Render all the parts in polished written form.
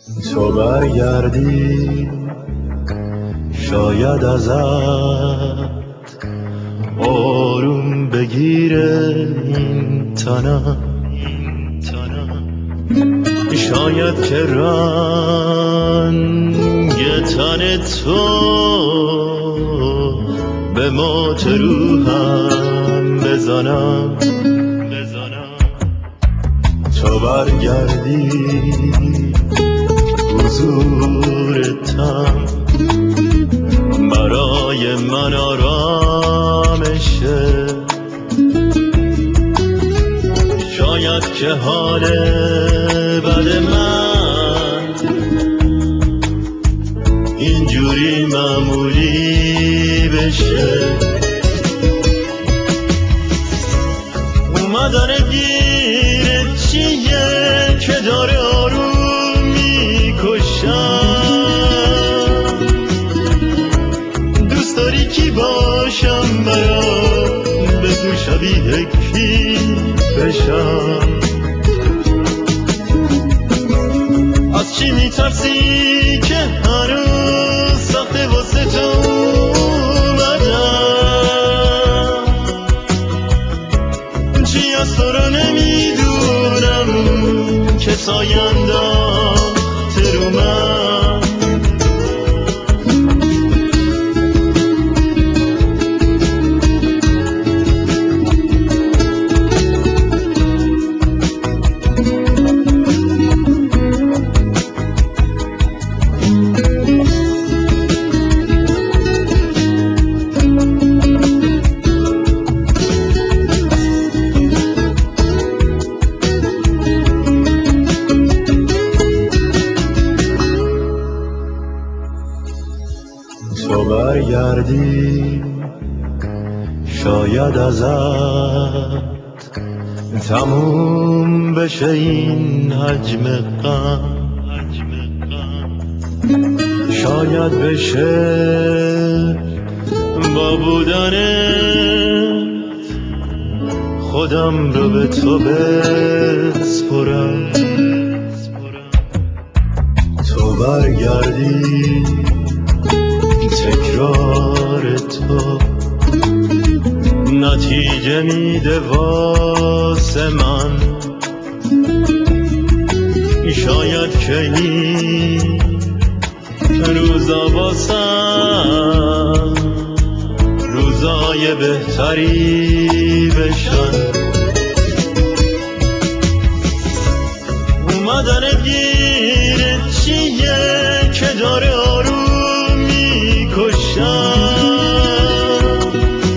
تو برگردی شاید ازت آروم بگیره این تنم، شاید که رنگ تن تو به موج روحم بزنم. تو برگردی حضورتم برای من آرامشه، شاید که حال بد من اینجوری معمولی بشه. اومدن گیره چیه که داره آروم میکشم، دوست داری کی باشم برات بگو شبیه کی بشم. از چی میترسی که هنوز سخته واسه تو اومدم، چی از تو رو نمیدونم که سایندم رو من. تو برگردی شاید ازت تموم بشه این حجم غم، شاید بشه با بودنت خودم رو به تو بسپرم. تو برگردی تکرار تو نتیجه میده واسه من، شاید که این روزا واسم روزای بهتری بشن. اومدن گیره چیه که داره آروم میکشم،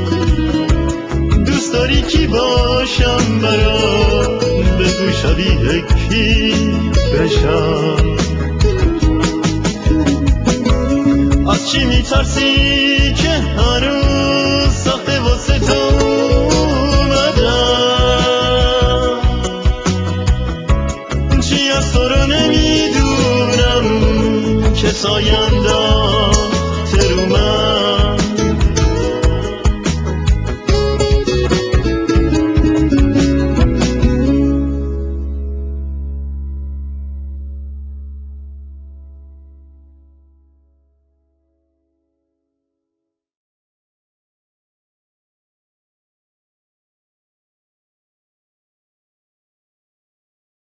دوست داری کی باشم برات بگو شبیه کی بشم. از چی میترسی که هنوز سخته واسه تو اومدم، چی از تو رو نمیدونم که سایندم